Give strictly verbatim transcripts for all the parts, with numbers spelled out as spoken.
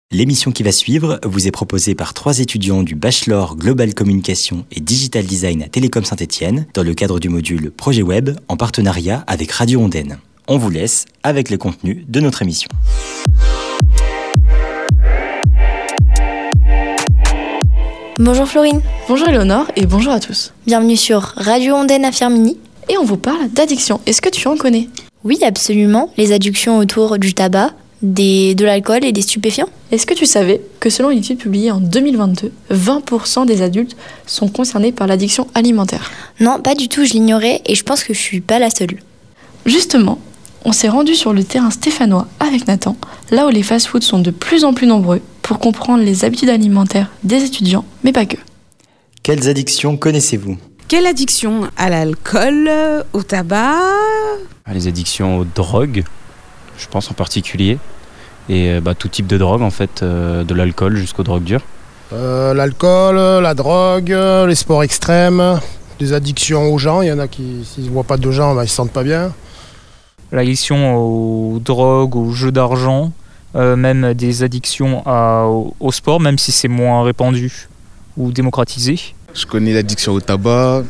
L'émission qui va suivre vous est proposée par trois étudiants du Bachelor Global Communication et Digital Design à Télécom Saint-Etienne dans le cadre du module Projet Web en partenariat avec Radio Ondaine. On vous laisse avec le contenu de notre émission. Bonjour Florine. Bonjour Éléonore et bonjour à tous. Bienvenue sur Radio Ondaine à Firminy. Et on vous parle d'addiction. Est-ce que tu en connais ? Oui, absolument. Les addictions autour du tabac, des, de l'alcool et des stupéfiants. Est-ce que tu savais que selon une étude publiée en deux mille vingt-deux, vingt pour cent des adultes sont concernés par l'addiction alimentaire ? Non, pas du tout, je l'ignorais et je pense que je suis pas la seule. Justement, on s'est rendu sur le terrain stéphanois avec Nathan, là où les fast-foods sont de plus en plus nombreux, pour comprendre les habitudes alimentaires des étudiants, mais pas que. Quelles addictions connaissez-vous ? Quelle addiction ? À l'alcool, au tabac ? Les addictions aux drogues, je pense en particulier. Et bah, tout type de drogue en fait, euh, de l'alcool jusqu'aux drogues dures. Euh, l'alcool, la drogue, les sports extrêmes, des addictions aux gens. Il y en a qui, s'ils ne voient pas de gens, bah, ils ne se sentent pas bien. L'addiction aux drogues, aux jeux d'argent, euh, même des addictions à, au, au sport, même si c'est moins répandu ou démocratisé. Je connais l'addiction au tabac,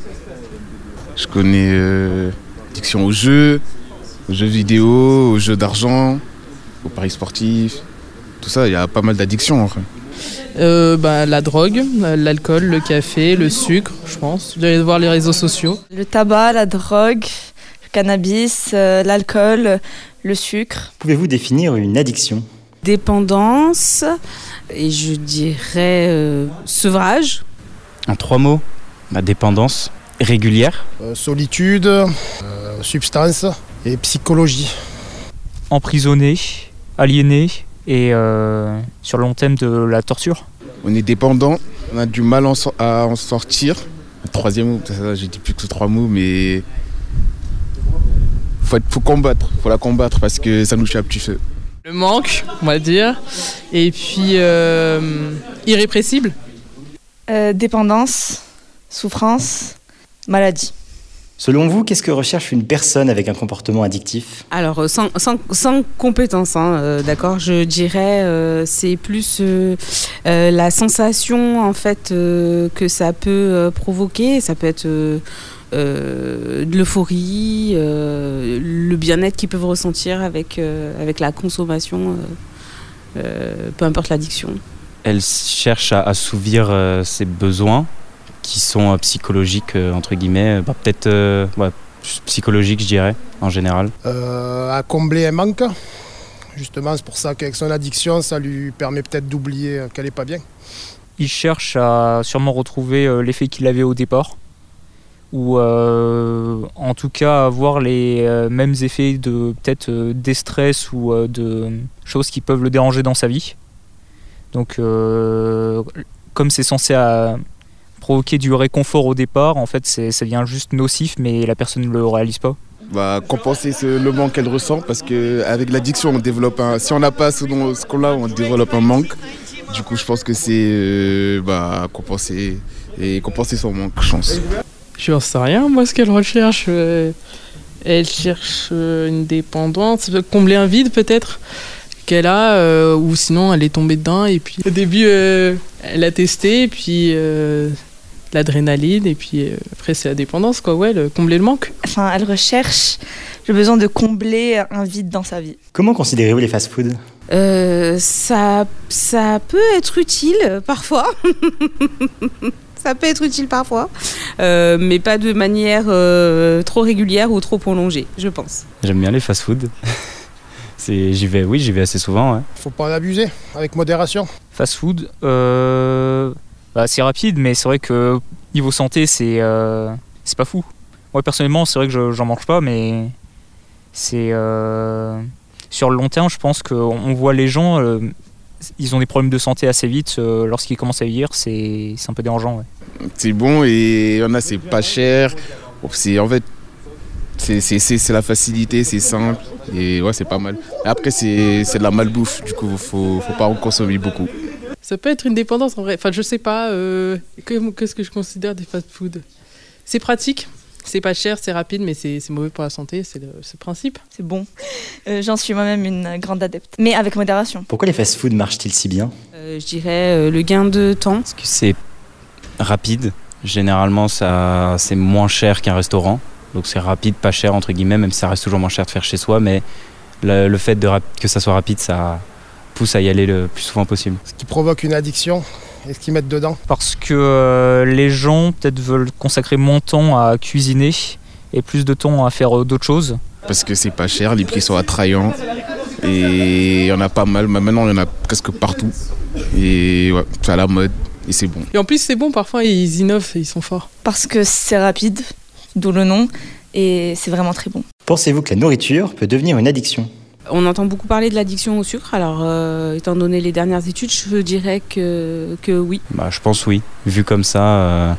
je connais euh, l'addiction aux jeux, aux jeux vidéo, aux jeux d'argent, aux paris sportifs, tout ça, il y a pas mal d'addictions en fait. Euh, bah, la drogue, l'alcool, le café, le sucre, je pense. Vous allez voir les réseaux sociaux. Le tabac, la drogue, le cannabis, euh, l'alcool, le sucre. Pouvez-vous définir une addiction ? Dépendance, et je dirais euh, sevrage. En trois mots, la dépendance régulière. Euh, solitude, euh, substance et psychologie. Emprisonné, aliéné et euh, sur le long terme de la torture. On est dépendant, on a du mal à en sortir. Le troisième mot, j'ai dit plus que trois mots, mais faut, être, faut combattre, faut la combattre parce que ça nous chape du feu. Le manque, on va dire, et puis euh, irrépressible. Euh, dépendance, souffrance, maladie. Selon vous, qu'est-ce que recherche une personne avec un comportement addictif ? Alors, sans, sans, sans compétence, hein, euh, d'accord, je dirais euh, c'est plus euh, euh, la sensation en fait euh, que ça peut euh, provoquer. Ça peut être euh, euh, de l'euphorie, euh, le bien-être qu'ils peuvent ressentir avec, euh, avec la consommation, euh, euh, peu importe l'addiction. Elle cherche à assouvir euh, ses besoins qui sont euh, psychologiques, euh, entre guillemets, bah, peut-être euh, ouais, psychologiques, je dirais, en général. Euh, à combler un manque. Justement, c'est pour ça qu'avec son addiction, ça lui permet peut-être d'oublier qu'elle n'est pas bien. Il cherche à sûrement retrouver euh, l'effet qu'il avait au départ, ou euh, en tout cas avoir les euh, mêmes effets de peut-être euh, des stress ou euh, de choses qui peuvent le déranger dans sa vie. Donc, euh, comme c'est censé à provoquer du réconfort au départ, en fait, c'est, ça devient juste nocif, mais la personne ne le réalise pas. Bah, compenser ce, le manque qu'elle ressent, parce qu'avec l'addiction, on développe un, si on n'a pas ce, dont, ce qu'on a, on développe un manque. Du coup, je pense que c'est euh, bah, compenser, et compenser son manque, je pense. Je n'en sais rien, moi, ce qu'elle recherche. Euh, elle cherche euh, une dépendance, combler un vide peut-être qu'elle a, euh, ou sinon elle est tombée dedans et puis au début euh, elle a testé et puis euh, l'adrénaline et puis euh, après c'est la dépendance quoi, ouais, le, combler le manque. Enfin, elle recherche le besoin de combler un vide dans sa vie. Comment considérez-vous les fast-foods ? euh, ça, ça peut être utile parfois. Ça peut être utile parfois, euh, mais pas de manière euh, trop régulière ou trop prolongée, je pense. J'aime bien les fast-foods. C'est, j'y vais, oui, j'y vais assez souvent. Ouais. Faut pas en abuser, avec modération. Fast food, euh, bah, c'est rapide, mais c'est vrai que niveau santé, c'est, euh, c'est pas fou. Moi, personnellement, c'est vrai que je, j'en mange pas, mais c'est euh, sur le long terme, je pense qu'on voit les gens, euh, ils ont des problèmes de santé assez vite euh, lorsqu'ils commencent à vieillir, c'est, c'est un peu dérangeant. Ouais. C'est bon et il y en a, c'est pas cher. C'est en fait. C'est, c'est, c'est, c'est la facilité, c'est simple et ouais, c'est pas mal. Après, c'est, c'est de la malbouffe, du coup, faut, faut pas en consommer beaucoup. Ça peut être une dépendance en vrai. Enfin, je sais pas, euh, qu'est-ce que je considère des fast-food ? C'est pratique, C'est pas cher, c'est rapide, mais c'est, c'est mauvais pour la santé, c'est le, c'est le principe. C'est bon. Euh, j'en suis moi-même une grande adepte, mais avec modération. Pourquoi les fast-food marchent-ils si bien ? Euh, je dirais euh, le gain de temps. Parce que c'est rapide. Généralement, ça, c'est moins cher qu'un restaurant. Donc c'est rapide, pas cher, entre guillemets, même si ça reste toujours moins cher de faire chez soi. Mais le, le fait de rap- que ça soit rapide, ça pousse à y aller le plus souvent possible. Ce qui provoque une addiction et ce qu'ils mettent dedans. Parce que euh, les gens peut-être veulent consacrer moins de temps à cuisiner et plus de temps à faire euh, d'autres choses. Parce que c'est pas cher, les prix sont attrayants. Et il y en a pas mal. Maintenant, il y en a presque partout. Et ouais, c'est à la mode. Et c'est bon. Et en plus, c'est bon, parfois, ils innovent et ils sont forts. Parce que c'est rapide, d'où le nom, et c'est vraiment très bon. Pensez-vous que la nourriture peut devenir une addiction ? On entend beaucoup parler de l'addiction au sucre, alors euh, étant donné les dernières études, je dirais que, que oui. Bah, je pense oui. Vu comme ça, euh,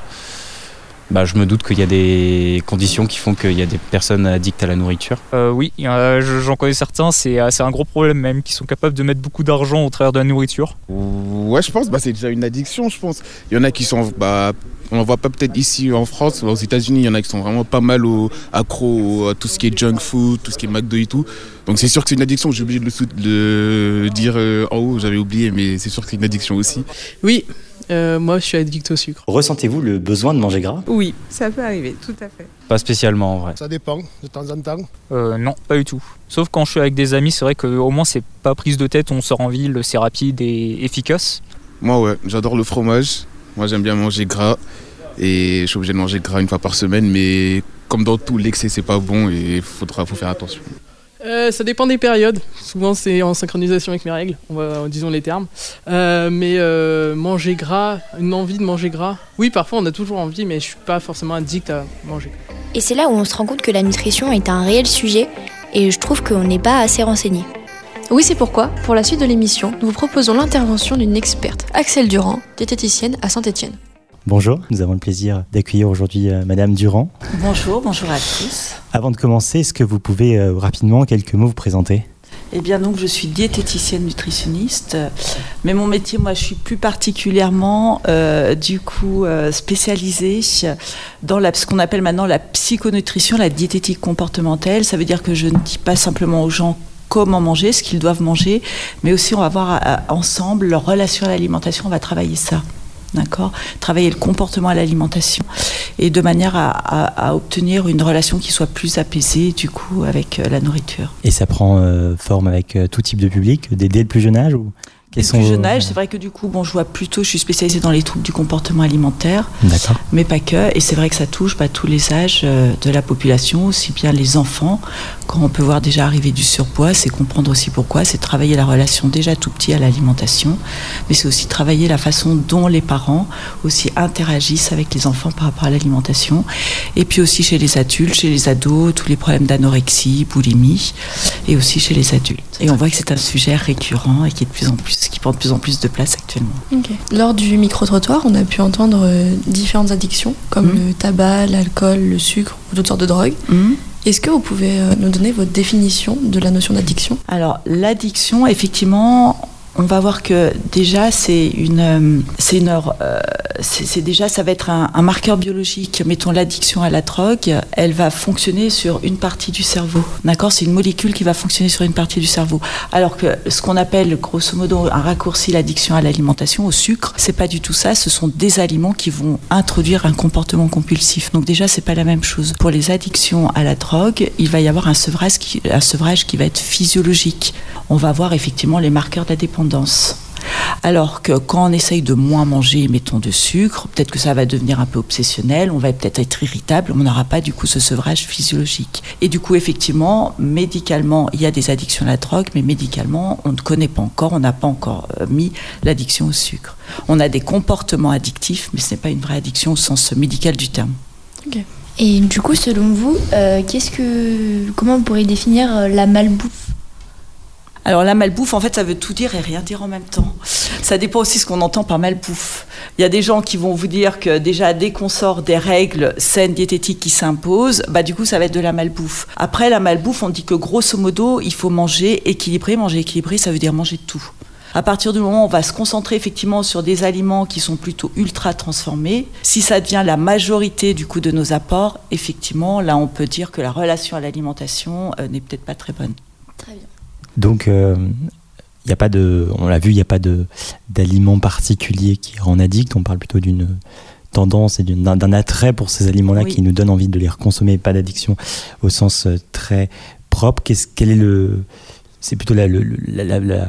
bah, je me doute qu'il y a des conditions qui font qu'il y a des personnes addictes à la nourriture. Euh, oui, euh, j'en connais certains, c'est, c'est un gros problème même, qui sont capables de mettre beaucoup d'argent au travers de la nourriture. Ouais, je pense bah, c'est déjà une addiction, je pense. Il y en a qui sont... Bah, on ne voit pas peut-être ici en France, aux États-Unis, il y en a qui sont vraiment pas mal au, accros à tout ce qui est junk food, tout ce qui est McDo et tout. Donc c'est sûr que c'est une addiction, j'ai oublié de le, sou- de le dire euh, en haut, j'avais oublié, mais c'est sûr que c'est une addiction aussi. Oui, euh, moi je suis addict au sucre. Ressentez-vous le besoin de manger gras ? Oui, ça peut arriver, tout à fait. Pas spécialement en vrai. Ça dépend, de temps en temps. Euh, non, pas du tout. Sauf quand je suis avec des amis, c'est vrai qu'au moins c'est pas prise de tête, on sort en ville, c'est rapide et efficace. Moi ouais, j'adore le fromage, moi j'aime bien manger gras. Et je suis obligé de manger gras une fois par semaine, mais comme dans tout, l'excès c'est pas bon et il faudra faut faire attention. Euh, ça dépend des périodes. Souvent c'est en synchronisation avec mes règles, on va, disons les termes. Euh, mais euh, manger gras, une envie de manger gras. Oui, parfois on a toujours envie, mais je suis pas forcément addict à manger. Et c'est là où on se rend compte que la nutrition est un réel sujet et je trouve qu'on n'est pas assez renseigné. Oui, c'est pourquoi, pour la suite de l'émission, nous vous proposons l'intervention d'une experte, Axel Durand, diététicienne à Saint-Étienne. Bonjour, nous avons le plaisir d'accueillir aujourd'hui euh, Madame Durand. Bonjour, bonjour à tous. Avant de commencer, est-ce que vous pouvez euh, rapidement, en quelques mots, vous présenter ? Eh bien, donc, je suis diététicienne nutritionniste, mais mon métier, moi, je suis plus particulièrement, euh, du coup, euh, spécialisée dans la, ce qu'on appelle maintenant la psychonutrition, la diététique comportementale. Ça veut dire que je ne dis pas simplement aux gens comment manger, ce qu'ils doivent manger, mais aussi on va voir à, à, ensemble leur relation à l'alimentation, on va travailler ça. D'accord ? Travailler le comportement à l'alimentation et de manière à, à, à obtenir une relation qui soit plus apaisée du coup avec euh, la nourriture. Et ça prend euh, forme avec euh, tout type de public, dès, dès le plus jeune âge ou Dès le plus jeune âge, c'est vrai que du coup, bon, je vois plutôt, je suis spécialisée dans les troubles du comportement alimentaire, D'accord. mais pas que. Et c'est vrai que ça touche bah, tous les âges euh, de la population, aussi bien les enfants. Quand on peut voir déjà arriver du surpoids, c'est comprendre aussi pourquoi. C'est travailler la relation déjà tout petit à l'alimentation, mais c'est aussi travailler la façon dont les parents aussi interagissent avec les enfants par rapport à l'alimentation. Et puis aussi chez les adultes, chez les ados, tous les problèmes d'anorexie, boulimie, et aussi chez les adultes. Et on voit que c'est un sujet récurrent et qui est de plus en plus qui prend de plus en plus de place actuellement. Okay. Lors du micro-trottoir, on a pu entendre euh, différentes addictions, comme mmh. le tabac, l'alcool, le sucre ou d'autres sortes de drogues. Mmh. Est-ce que vous pouvez euh, nous donner votre définition de la notion d'addiction ? Alors, l'addiction, effectivement, on va voir que déjà, c'est une, c'est une, euh, c'est, c'est déjà, ça va être un, un marqueur biologique. Mettons l'addiction à la drogue, elle va fonctionner sur une partie du cerveau. D'accord ? C'est une molécule qui va fonctionner sur une partie du cerveau. Alors que ce qu'on appelle, grosso modo, un raccourci, l'addiction à l'alimentation, au sucre, c'est pas du tout ça. Ce sont des aliments qui vont introduire un comportement compulsif. Donc déjà, c'est pas la même chose. Pour les addictions à la drogue, il va y avoir un sevrage qui, un sevrage qui va être physiologique. On va voir effectivement les marqueurs de la dépendance. Alors que quand on essaye de moins manger, mettons de sucre, peut-être que ça va devenir un peu obsessionnel, on va peut-être être irritable, on n'aura pas du coup ce sevrage physiologique. Et du coup, effectivement, médicalement, il y a des addictions à la drogue, mais médicalement, on ne connaît pas encore, on n'a pas encore mis l'addiction au sucre. On a des comportements addictifs, mais ce n'est pas une vraie addiction au sens médical du terme. Okay. Et du coup, selon vous, euh, qu'est-ce que, comment vous pourriez définir la malbouffe ? Alors la malbouffe, en fait, ça veut tout dire et rien dire en même temps. Ça dépend aussi de ce qu'on entend par malbouffe. Il y a des gens qui vont vous dire que déjà, dès qu'on sort des règles saines diététiques qui s'imposent, bah du coup, ça va être de la malbouffe. Après, la malbouffe, on dit que grosso modo, il faut manger équilibré. Manger équilibré, ça veut dire manger tout. À partir du moment où on va se concentrer effectivement sur des aliments qui sont plutôt ultra transformés, si ça devient la majorité du coup de nos apports, effectivement, là on peut dire que la relation à l'alimentation euh, n'est peut-être pas très bonne. Très bien. Donc, euh, y a pas de, on l'a vu, il n'y a pas de, d'aliments particuliers qui rend addict. On parle plutôt d'une tendance et d'une, d'un, d'un attrait pour ces aliments-là Oui. qui nous donne envie de les consommer, pas d'addiction au sens euh, très propre. Qu'est-ce, quel est le, c'est plutôt la, le, la, la, la,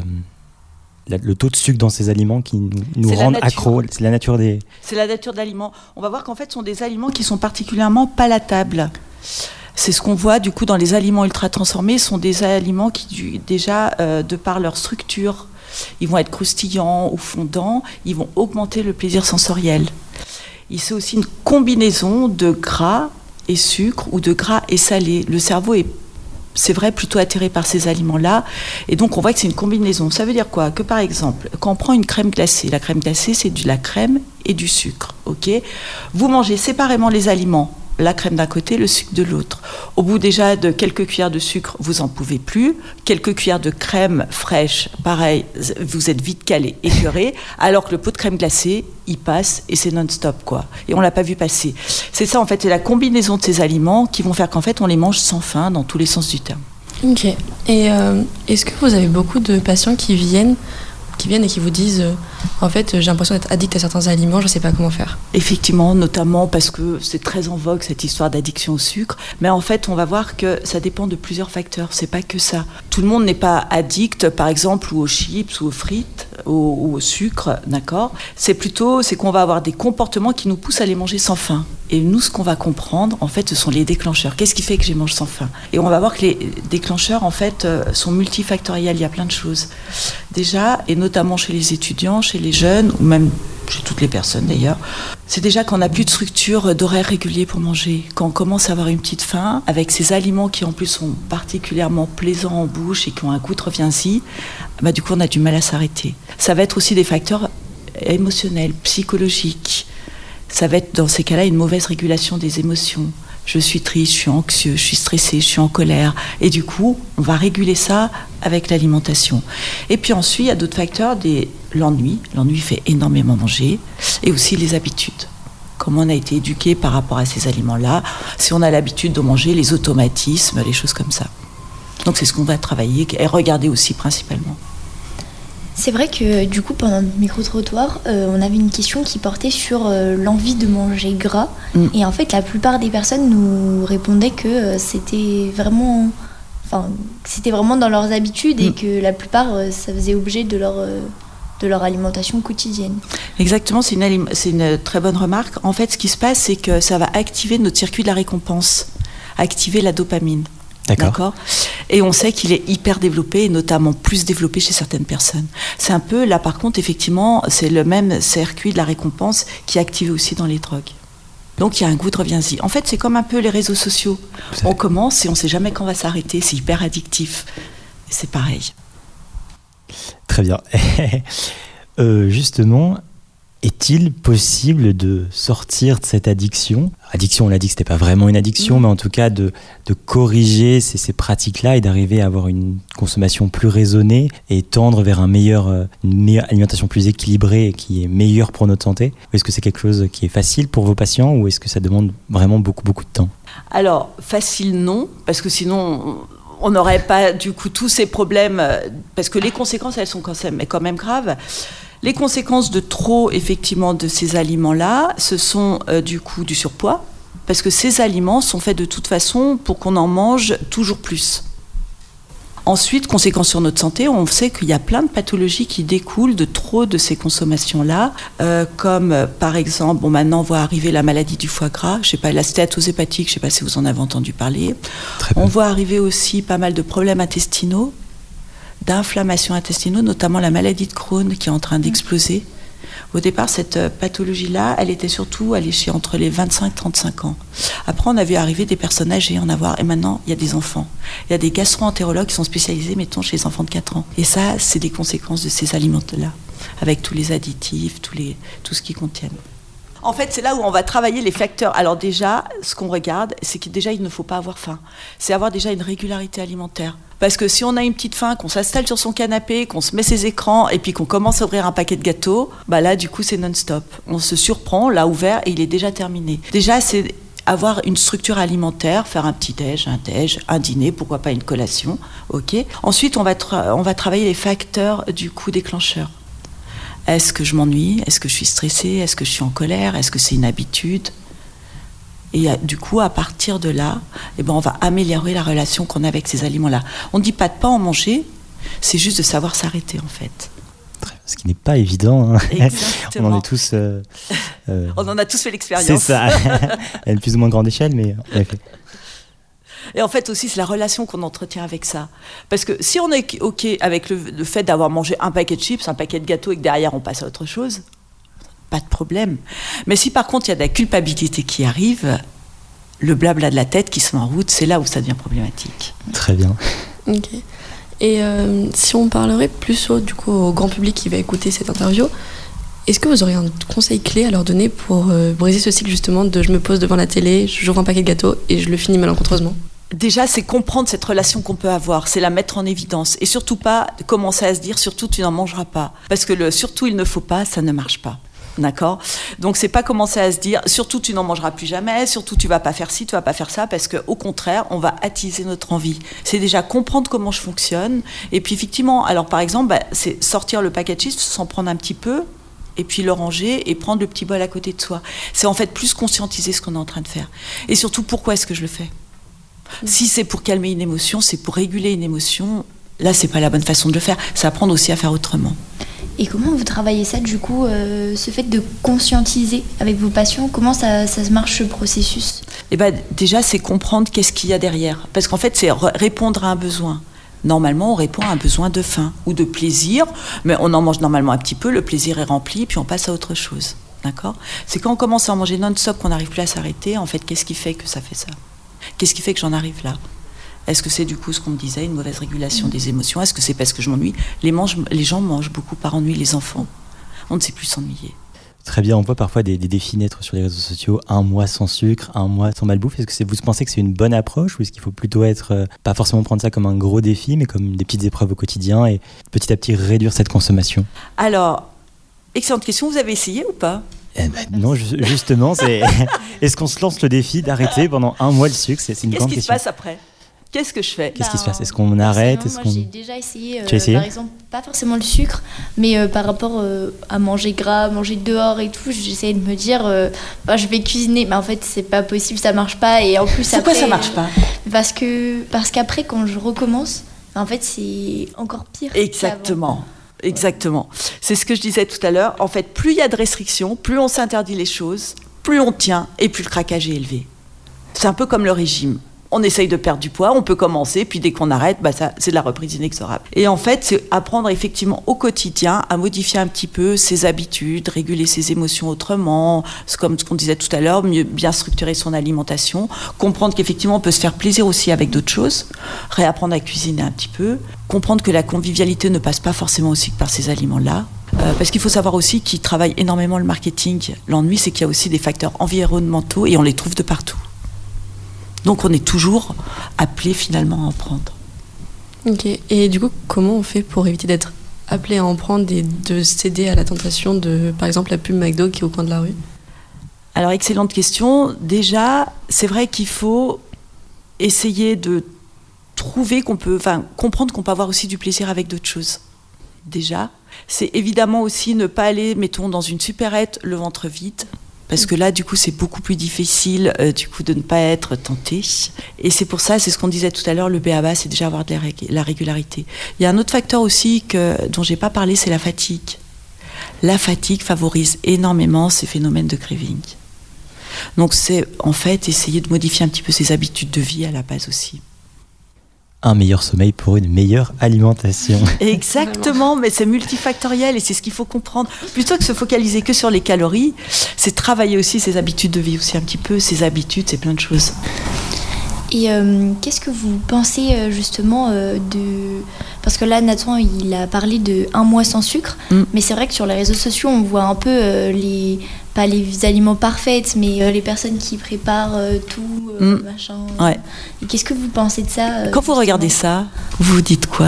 la, le taux de sucre dans ces aliments qui nous, nous C'est la rendent nature. accros. C'est la nature des. C'est la nature d'aliments. On va voir qu'en fait, ce sont des aliments qui sont particulièrement palatables. C'est ce qu'on voit du coup dans les aliments ultra transformés. Ce sont des aliments qui, du, déjà, euh, de par leur structure, ils vont être croustillants ou fondants, ils vont augmenter le plaisir sensoriel. Et c'est aussi une combinaison de gras et sucre ou de gras et salé. Le cerveau est, c'est vrai, plutôt attiré par ces aliments-là. Et donc, on voit que c'est une combinaison. Ça veut dire quoi? Que par exemple, quand on prend une crème glacée, la crème glacée, c'est de la crème et du sucre. Ok? Vous mangez séparément les aliments, la crème d'un côté, le sucre de l'autre. Au bout déjà de quelques cuillères de sucre, vous n'en pouvez plus. Quelques cuillères de crème fraîche, pareil, vous êtes vite calé, écœuré, alors que le pot de crème glacée, il passe et c'est non-stop, quoi. Et on ne l'a pas vu passer. C'est ça, en fait, c'est la combinaison de ces aliments qui vont faire qu'en fait, on les mange sans faim, dans tous les sens du terme. Ok. Et euh, est-ce que vous avez beaucoup de patients qui viennent, qui viennent et qui vous disent euh, en fait, j'ai l'impression d'être addict à certains aliments, je ne sais pas comment faire? Effectivement, notamment parce que c'est très en vogue cette histoire d'addiction au sucre. Mais en fait, on va voir que ça dépend de plusieurs facteurs. C'est pas que ça. Tout le monde n'est pas addict, par exemple, ou aux chips, ou aux frites, ou, ou au sucre, d'accord? C'est plutôt, c'est qu'on va avoir des comportements qui nous poussent à les manger sans faim. Et nous, ce qu'on va comprendre, en fait, ce sont les déclencheurs. Qu'est-ce qui fait que je mange sans faim? Et on va voir que les déclencheurs, en fait, sont multifactoriels. Il y a plein de choses. Déjà, et notamment chez les étudiants, chez les jeunes, ou même chez toutes les personnes d'ailleurs, c'est déjà qu'on n'a plus de structure d'horaire régulier pour manger. Quand on commence à avoir une petite faim, avec ces aliments qui en plus sont particulièrement plaisants en bouche et qui ont un goût de reviens-y, bah, du coup on a du mal à s'arrêter. Ça va être aussi des facteurs émotionnels, psychologiques. Ça va être dans ces cas-là une mauvaise régulation des émotions. Je suis triste, je suis anxieux, je suis stressé, je suis en colère. Et du coup, on va réguler ça avec l'alimentation. Et puis ensuite, il y a d'autres facteurs, des... l'ennui. L'ennui fait énormément manger. Et aussi les habitudes. Comment on a été éduqué par rapport à ces aliments-là. Si on a l'habitude de manger, les automatismes, les choses comme ça. Donc c'est ce qu'on va travailler et regarder aussi principalement. C'est vrai que du coup pendant le micro-trottoir, euh, on avait une question qui portait sur euh, l'envie de manger gras. Mm. Et en fait la plupart des personnes nous répondaient que euh, c'était vraiment, enfin, c'était vraiment dans leurs habitudes mm. et que la plupart euh, ça faisait objet de leur, euh, de leur alimentation quotidienne. Exactement, c'est une, alim- c'est une très bonne remarque. En fait ce qui se passe c'est que ça va activer notre circuit de la récompense, activer la dopamine. D'accord. D'accord. Et on sait qu'il est hyper développé, et notamment plus développé chez certaines personnes. C'est un peu, là par contre, effectivement, c'est le même circuit de la récompense qui est activé aussi dans les drogues. Donc il y a un goût de reviens-y. En fait, c'est comme un peu les réseaux sociaux. On commence et on ne sait jamais quand on va s'arrêter, c'est hyper addictif. Et c'est pareil. Très bien. euh, justement, est-il possible de sortir de cette addiction? Addiction, on l'a dit que c'était pas vraiment une addiction, mmh. mais en tout cas de, de corriger ces, ces pratiques-là et d'arriver à avoir une consommation plus raisonnée et tendre vers un meilleur, une meilleure alimentation plus équilibrée et qui est meilleure pour notre santé. Est-ce que c'est quelque chose qui est facile pour vos patients ou est-ce que ça demande vraiment beaucoup, beaucoup de temps? Alors, facile non, parce que sinon... on n'aurait pas du coup tous ces problèmes, parce que les conséquences, elles sont quand même, quand même graves. Les conséquences de trop, effectivement, de ces aliments-là, ce sont euh, du coup du surpoids, parce que ces aliments sont faits de toute façon pour qu'on en mange toujours plus. Ensuite, conséquences sur notre santé, on sait qu'il y a plein de pathologies qui découlent de trop de ces consommations-là, euh, comme euh, par exemple, bon, maintenant on voit arriver la maladie du foie gras, je sais pas, la stéatose hépatique, je sais pas si vous en avez entendu parler. On voit arriver aussi pas mal de problèmes intestinaux, d'inflammation intestinaux, notamment la maladie de Crohn qui est en train d'exploser. Au départ, cette pathologie-là, elle était surtout allée chez entre les vingt-cinq et trente-cinq ans. Après, on a vu arriver des personnes âgées en avoir, et maintenant, il y a des enfants. Il y a des gastro-entérologues qui sont spécialisés, mettons, chez les enfants de quatre ans. Et ça, c'est des conséquences de ces aliments-là, avec tous les additifs, tous les, tout ce qu'ils contiennent. En fait, c'est là où on va travailler les facteurs. Alors déjà, ce qu'on regarde, c'est que déjà, il ne faut pas avoir faim. C'est avoir déjà une régularité alimentaire. Parce que si on a une petite faim, qu'on s'installe sur son canapé, qu'on se met ses écrans et puis qu'on commence à ouvrir un paquet de gâteaux, bah là, du coup, c'est non-stop. On se surprend, on l'a ouvert et il est déjà terminé. Déjà, c'est avoir une structure alimentaire, faire un petit déj, un déj, un dîner, pourquoi pas une collation, ok. Ensuite, on va, tra- on va travailler les facteurs du coup déclencheur. Est-ce que je m'ennuie ? Est-ce que je suis stressée ? Est-ce que je suis en colère ? Est-ce que c'est une habitude ? Et du coup, à partir de là, eh ben, on va améliorer la relation qu'on a avec ces aliments-là. On ne dit pas de pas en manger, c'est juste de savoir s'arrêter, en fait. Ce qui n'est pas évident. Hein. Exactement. On en est tous... Euh, euh, on en a tous fait l'expérience. C'est ça. À une plus ou moins grande échelle, mais en effet. Et en fait aussi, c'est la relation qu'on entretient avec ça. Parce que si on est OK avec le, le fait d'avoir mangé un paquet de chips, un paquet de gâteaux et que derrière on passe à autre chose, pas de problème. Mais si par contre il y a de la culpabilité qui arrive, le blabla de la tête qui se met en route, c'est là où ça devient problématique. Très bien. Ok. Et euh, si on parlerait plus au, du coup, au grand public qui va écouter cette interview, est-ce que vous auriez un conseil clé à leur donner pour euh, briser ce cycle justement de je me pose devant la télé, j'ouvre un paquet de gâteaux et je le finis malencontreusement ? Déjà, c'est comprendre cette relation qu'on peut avoir, c'est la mettre en évidence. Et surtout pas commencer à se dire, surtout tu n'en mangeras pas. Parce que le surtout il ne faut pas, ça ne marche pas. D'accord ? Donc c'est pas commencer à se dire, surtout tu n'en mangeras plus jamais, surtout tu vas pas faire ci, tu vas pas faire ça, parce qu'au contraire, on va attiser notre envie. C'est déjà comprendre comment je fonctionne. Et puis effectivement, alors par exemple, bah, c'est sortir le paquet de chips, s'en prendre un petit peu, et puis le ranger et prendre le petit bol à côté de soi. C'est en fait plus conscientiser ce qu'on est en train de faire. Et surtout, pourquoi est-ce que je le fais ? Si c'est pour calmer une émotion, c'est pour réguler une émotion, là, c'est pas la bonne façon de le faire. C'est apprendre aussi à faire autrement. Et comment vous travaillez ça, du coup, euh, ce fait de conscientiser avec vos patients, comment ça, ça se marche, ce processus ? Eh ben, déjà, c'est comprendre qu'est-ce qu'il y a derrière. Parce qu'en fait, c'est r- répondre à un besoin. Normalement, on répond à un besoin de faim ou de plaisir, mais on en mange normalement un petit peu, le plaisir est rempli, puis on passe à autre chose. D'accord ? C'est quand on commence à en manger non-stop qu'on n'arrive plus à s'arrêter. En fait, qu'est-ce qui fait que ça fait ça ? Qu'est-ce qui fait que j'en arrive là ? Est-ce que c'est du coup ce qu'on me disait, une mauvaise régulation des émotions ? Est-ce que c'est parce que je m'ennuie ? les, mange, les gens mangent beaucoup par ennui, les enfants. On ne sait plus s'ennuyer. Très bien, on voit parfois des, des défis naître sur les réseaux sociaux, un mois sans sucre, un mois sans malbouffe. Est-ce que c'est, vous pensez que c'est une bonne approche ou est-ce qu'il faut plutôt être, euh, pas forcément prendre ça comme un gros défi, mais comme des petites épreuves au quotidien et petit à petit réduire cette consommation ? Alors, excellente question, vous avez essayé ou pas ? Eh ben non, ju- justement, c'est est-ce qu'on se lance le défi d'arrêter pendant un mois le sucre ? C'est, c'est une Qu'est-ce grande qui question. se passe après ? Qu'est-ce que je fais ? Qu'est-ce qui se passe ? Est-ce qu'on arrête ? Est-ce Moi, qu'on... j'ai déjà essayé, euh, Tu as essayé ? par exemple, pas forcément le sucre, mais euh, par rapport euh, à manger gras, manger dehors et tout, j'essayais de me dire, euh, bah, je vais cuisiner, mais en fait, c'est pas possible, ça marche pas. Et en plus, Pourquoi après, ça marche pas ? Parce que parce qu'après, quand je recommence, en fait, c'est encore pire. Exactement. Exactement. C'est ce que je disais tout à l'heure. En fait, plus il y a de restrictions, plus on s'interdit les choses, plus on tient et plus le craquage est élevé. C'est un peu comme le régime. On essaye de perdre du poids, on peut commencer, puis dès qu'on arrête, bah ça, c'est de la reprise inexorable. Et en fait, c'est apprendre effectivement au quotidien à modifier un petit peu ses habitudes, réguler ses émotions autrement, c'est comme ce qu'on disait tout à l'heure, mieux bien structurer son alimentation, comprendre qu'effectivement on peut se faire plaisir aussi avec d'autres choses, réapprendre à cuisiner un petit peu, comprendre que la convivialité ne passe pas forcément aussi que par ces aliments-là. Euh, parce qu'il faut savoir aussi qu'ils travaillent énormément le marketing. L'ennui, c'est qu'il y a aussi des facteurs environnementaux et on les trouve de partout. Donc on est toujours appelé finalement à en prendre. Ok, et du coup, comment on fait pour éviter d'être appelé à en prendre et de céder à la tentation de, par exemple, la pub McDo qui est au coin de la rue ? Alors, excellente question. Déjà, c'est vrai qu'il faut essayer de trouver qu'on peut, enfin, comprendre qu'on peut avoir aussi du plaisir avec d'autres choses. Déjà, c'est évidemment aussi ne pas aller, mettons, dans une supérette le ventre vide. Parce que là, du coup, c'est beaucoup plus difficile euh, du coup, de ne pas être tenté. Et c'est pour ça, c'est ce qu'on disait tout à l'heure, le B A B A, c'est déjà avoir de la, rég- la régularité. Il y a un autre facteur aussi que, dont je n'ai pas parlé, c'est la fatigue. La fatigue favorise énormément ces phénomènes de craving. Donc c'est en fait essayer de modifier un petit peu ses habitudes de vie à la base aussi. Un meilleur sommeil pour une meilleure alimentation. Exactement, mais c'est multifactoriel et c'est ce qu'il faut comprendre. Plutôt que se focaliser que sur les calories, c'est travailler aussi ses habitudes de vie aussi un petit peu, ses habitudes, c'est plein de choses. Et euh, qu'est-ce que vous pensez euh, justement euh, de... Parce que là, Nathan, il a parlé de un mois sans sucre, mm. mais c'est vrai que sur les réseaux sociaux, on voit un peu euh, les... pas les aliments parfaits, mais euh, les personnes qui préparent euh, tout, euh, mm. machin. Ouais. Et qu'est-ce que vous pensez de ça euh, Quand vous regardez ça, vous vous dites quoi ?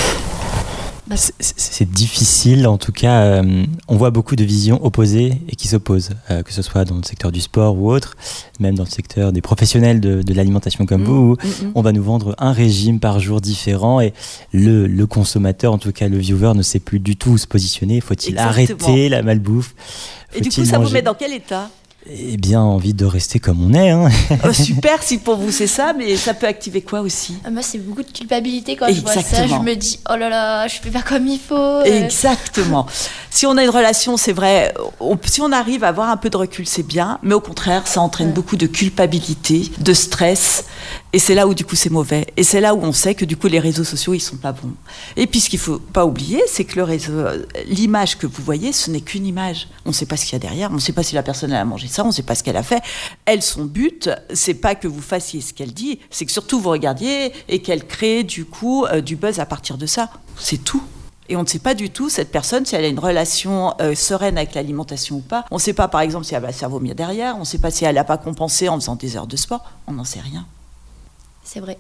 Bah, c'est, c'est difficile, en tout cas, euh, on voit beaucoup de visions opposées et qui s'opposent, euh, que ce soit dans le secteur du sport ou autre, même dans le secteur des professionnels de, de l'alimentation comme mmh, vous, où mmh. on va nous vendre un régime par jour différent et le, le consommateur, en tout cas le viewer, ne sait plus du tout où se positionner. Faut-il Exactement. arrêter la malbouffe ? Et du coup, ça manger... vous met dans quel état ? Eh bien, envie de rester comme on est. Hein. Oh, super, si pour vous c'est ça, mais ça peut activer quoi aussi ? Moi, c'est beaucoup de culpabilité quand Exactement. je vois ça. Je me dis, oh là là, je fais pas comme il faut. Exactement. Si on a une relation, c'est vrai, on, si on arrive à avoir un peu de recul, c'est bien, mais au contraire, ça entraîne ouais. beaucoup de culpabilité, de stress, et c'est là où du coup c'est mauvais. Et c'est là où on sait que du coup les réseaux sociaux, ils sont pas bons. Et puis ce qu'il faut pas oublier, c'est que le réseau, l'image que vous voyez, ce n'est qu'une image. On ne sait pas ce qu'il y a derrière, on ne sait pas si la personne elle a mangé ça, on ne sait pas ce qu'elle a fait. Elle, son but, c'est pas que vous fassiez ce qu'elle dit, c'est que surtout vous regardiez et qu'elle crée du coup euh, du buzz à partir de ça. C'est tout. Et on ne sait pas du tout, cette personne, si elle a une relation euh, sereine avec l'alimentation ou pas. On ne sait pas, par exemple, si elle va se faire vomir derrière. On ne sait pas si elle n'a pas compensé en faisant des heures de sport. On n'en sait rien. C'est vrai.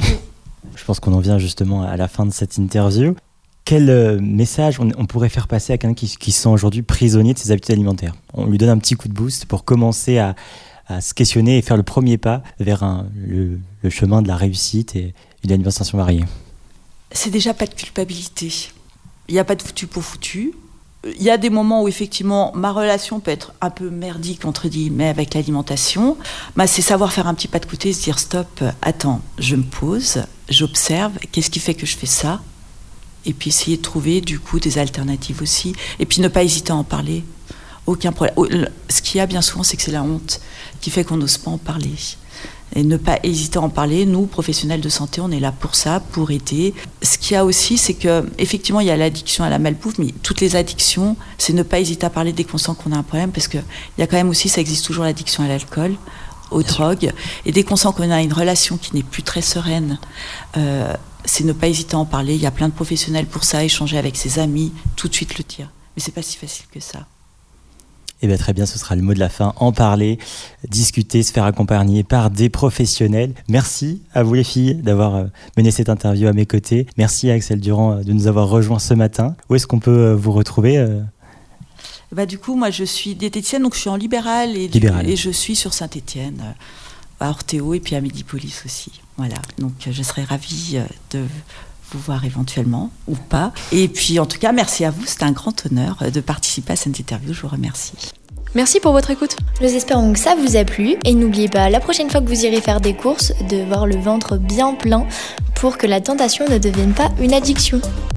Je pense qu'on en vient justement à la fin de cette interview. Quel euh, message on, on pourrait faire passer à quelqu'un qui, qui se sent aujourd'hui prisonnier de ses habitudes alimentaires ? On lui donne un petit coup de boost pour commencer à, à se questionner et faire le premier pas vers un, le, le chemin de la réussite et une alimentation variée. C'est déjà pas de culpabilité. Il n'y a pas de foutu pour foutu. Il y a des moments où effectivement ma relation peut être un peu merdique entre guillemets avec l'alimentation. Bah, c'est savoir faire un petit pas de côté, se dire stop, attends, je me pose, j'observe, qu'est-ce qui fait que je fais ça ? Et puis essayer de trouver du coup des alternatives aussi. Et puis ne pas hésiter à en parler. Aucun problème. Ce qu'il y a bien souvent, c'est que c'est la honte qui fait qu'on n'ose pas en parler. Et ne pas hésiter à en parler. Nous, professionnels de santé, on est là pour ça, pour aider. Ce qu'il y a aussi, c'est que effectivement, il y a l'addiction à la malbouffe, mais toutes les addictions, c'est ne pas hésiter à parler dès qu'on sent qu'on a un problème, parce que il y a quand même aussi, ça existe toujours l'addiction à l'alcool, aux Bien drogues, sûr. Et dès qu'on sent qu'on a une relation qui n'est plus très sereine, euh, c'est ne pas hésiter à en parler. Il y a plein de professionnels pour ça, échanger avec ses amis, tout de suite le dire. Mais c'est pas si facile que ça. Eh bien, très bien, ce sera le mot de la fin. En parler, discuter, se faire accompagner par des professionnels. Merci à vous les filles d'avoir mené cette interview à mes côtés. Merci à Axel Durand de nous avoir rejoints ce matin. Où est-ce qu'on peut vous retrouver ? Bah, du coup, moi je suis diététicienne, donc je suis en libéral et, libéral. et je suis sur Saint-Étienne, à Orthéo et puis à Midi-Police aussi. Voilà, donc je serais ravie de vous voir éventuellement ou pas. Et puis en tout cas, merci à vous, c'est un grand honneur de participer à cette interview, je vous remercie. Merci pour votre écoute. Nous espérons que ça vous a plu et n'oubliez pas, la prochaine fois que vous irez faire des courses, de voir le ventre bien plein pour que la tentation ne devienne pas une addiction.